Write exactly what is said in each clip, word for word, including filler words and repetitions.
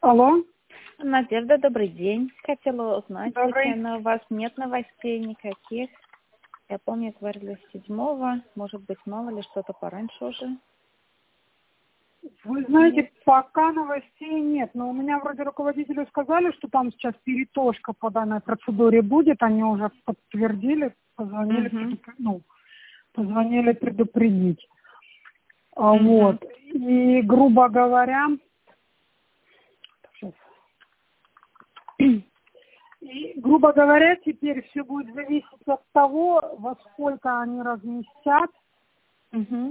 Алло. Надежда, добрый день. Хотела узнать, Добрый. случайно у вас нет новостей никаких? Я помню, говорили с седьмого, может быть, мало ли что-то пораньше уже. Вы знаете, Нет. пока новостей нет, но у меня вроде руководители сказали, что там сейчас перетошка по данной процедуре будет, они уже подтвердили, позвонили, Угу. предупр- ну, позвонили предупредить. А Угу. вот, и, грубо говоря, сейчас. И, грубо говоря, теперь все будет зависеть от того, во сколько они разместят. Угу.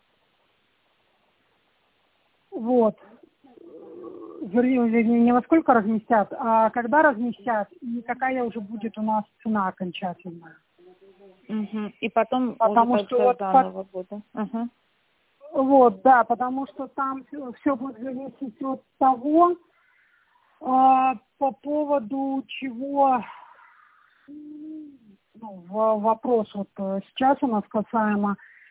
Вот. Вернее, вернее, не во сколько разместят, а когда разместят, и какая уже будет у нас цена окончательная. Угу. И потом Потому уже что тогда вот, заново буду. Угу. вот, да, потому что там все будет зависеть от того, а, по поводу чего, ну, в- вопрос вот э, сейчас у нас касаемо,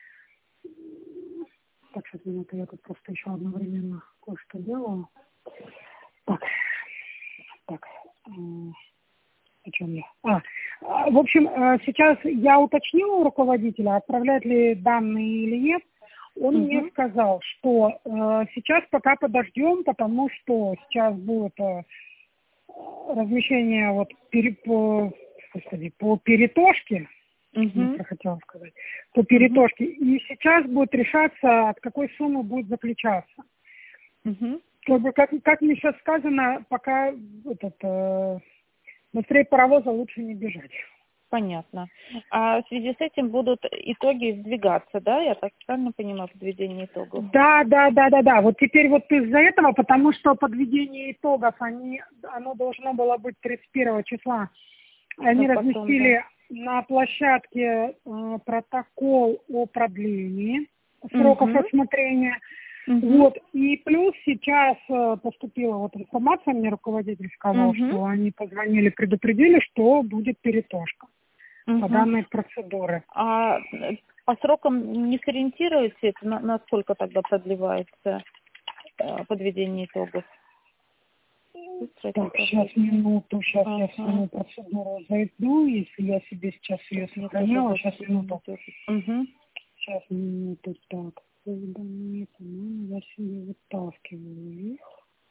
так, сейчас минуту, я тут просто еще одновременно кое-что делаю. Так, так, м, о чем я? А, а, в общем, э, сейчас я уточнила у руководителя, отправлять ли данные или нет. Он мне Угу. сказал, что э, сейчас пока подождем, потому что сейчас будет э, размещение вот пере, по, господи, по перетошке, Угу. я хотела сказать, по перетошке, и сейчас будет решаться, от какой суммы будет заключаться. Угу. Как бы, как, как мне сейчас сказано, пока этот, э, быстрее паровоза лучше не бежать. Понятно. А в связи с этим будут итоги сдвигаться, да? Я так правильно понимаю, подведение итогов? Да, да, да, да, да. Вот теперь вот из-за этого, потому что подведение итогов, они, оно должно было быть тридцать первого числа. Они Но потом, разместили на площадке э, протокол о продлении да. сроков Угу. рассмотрения. Угу. Вот. И плюс сейчас э, поступила вот информация, мне руководитель сказал, Угу. что они позвонили, предупредили, что будет перетошка по Угу. данной процедуре. А э, по срокам не сориентируете, на, насколько тогда продлевается э, подведение итогов? Быстро это Так, сейчас проходит. минуту, сейчас я в Ага. свою процедуру зайду, если я себе сейчас ее Ну, сохранила, даже сейчас минуту. Угу. Сейчас минуту, так, уведомления, по-моему, я себе вытаскиваю их.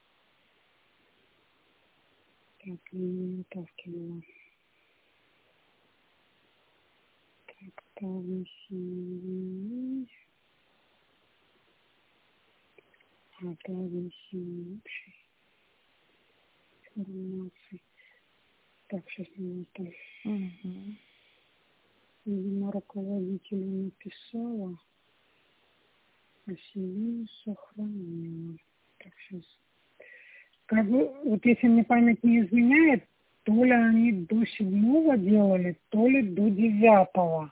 Так, не вытаскивала. Так, там синий. А, там синий общий информации. Так, сейчас минуту. Угу. Видимо, руководителю написала, а себе сохранила. Так, сейчас. Как бы, вот если мне память не изменяет, то ли они до седьмого делали, то ли до девятого.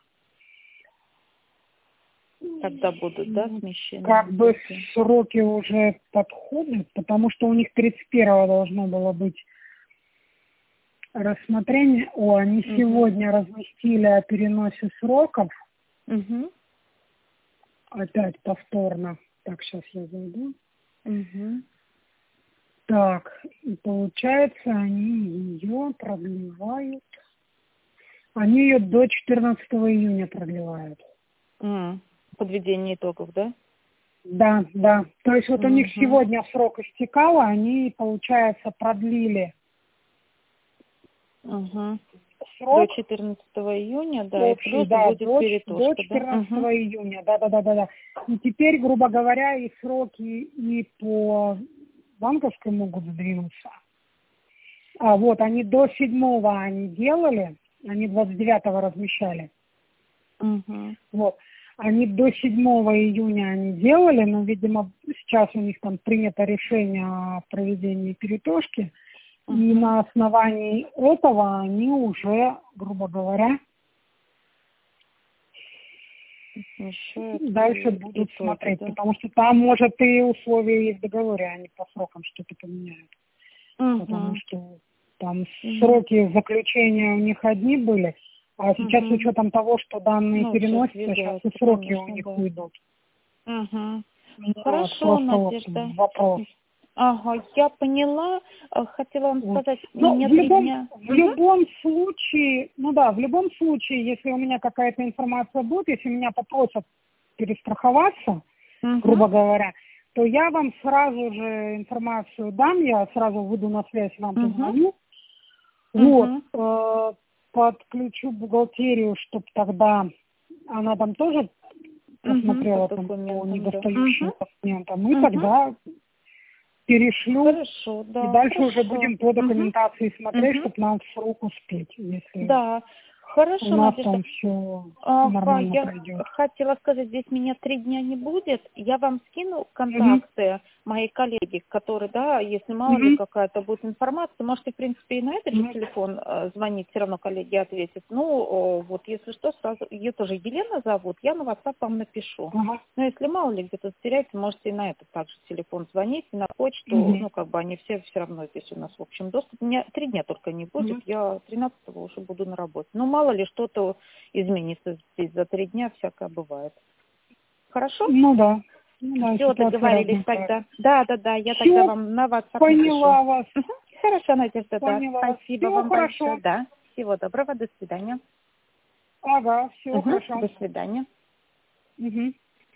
Когда будут, да, Ну, смещены? как бы эти? сроки уже подходят, потому что у них тридцать первого должно было быть рассмотрение. О, они Угу. сегодня разместили о переносе сроков. Угу. Опять повторно. Так, сейчас я зайду. Угу. Так, и получается, они ее продлевают. Они ее до четырнадцатого июня продлевают. М, Подведение итогов, да? Да, да. То есть вот у них Угу. сегодня срок истекал, а они, получается, продлили Угу. До срок четырнадцатого июня, да, и общий, плюс да, будет до, до перетушка, да? Угу. четырнадцатого июня. Да, да, да, да, да. И теперь, грубо говоря, и сроки и по банковской могут сдвинуться. А вот они до седьмого они делали, они двадцать девятого размещали. Угу. Вот. Они до седьмого июня они делали, но, видимо, сейчас у них там принято решение о проведении перетошки. Угу. И на основании этого они уже, грубо говоря, Смещают дальше и- будут итоги, смотреть. да? Потому что там, может, и условия есть в договоре, они по срокам что-то поменяют. Потому Угу. что там Угу. сроки заключения у них одни были, а сейчас с Угу. учетом того, что данные Ну, все переносятся, сейчас и двигается, сроки у конечно, них да. уйдут. Угу. Ну, вот, Хорошо, просто вот Надежда. вопрос. Ага, я поняла. Э, Хотела вам Вот. сказать, у Но меня в три любом, дня. в любом случае, ну да, в любом случае, если у меня какая-то информация будет, если меня попросят перестраховаться, Угу. грубо говоря, то я вам сразу же информацию дам, я сразу выйду на связь, вам Угу. позвоню. Угу. Вот, э, подключу бухгалтерию, чтобы тогда она там тоже посмотрела По там по документам, да. недостающим Угу. документам, и Угу. тогда перешлю, Хорошо, и да, дальше хорошо. уже будем по Угу. документации смотреть, Угу. чтобы нам в срок успеть, если Да, у хорошо, нас Надежда. там все Ага, нормально я пройдет. хотела сказать, здесь меня три дня не будет. Я вам скину Угу. контакты моей коллеги, которые, да, если мало ли Угу. какая-то будет информация, можете, в принципе, и на этот же Угу. телефон э, звонить, все равно коллеги ответят. Ну, о, вот если что, сразу, ее тоже Елена зовут, я на WhatsApp вам напишу. Ага. Но если мало ли где-то затеряете, можете и на этот также телефон звонить, и на почту, Угу. ну, как бы они все все равно здесь у нас в общем доступ. У меня три дня только не будет, Угу. я тринадцатого уже буду на работе. Ну, мало ли что-то изменится здесь за три дня, всякое бывает. Хорошо? Ну да. Ну да, Все, ситуация договорились разная. тогда. Да, да, да, я тогда Все, вам на WhatsApp напишу. поняла вас. Мгм. Хорошо, Надежда, да. Поняла вас. Спасибо Все вам большое, хорошо. да. Всего доброго, до свидания. Ага, все Мгм. хорошо. До свидания. Угу.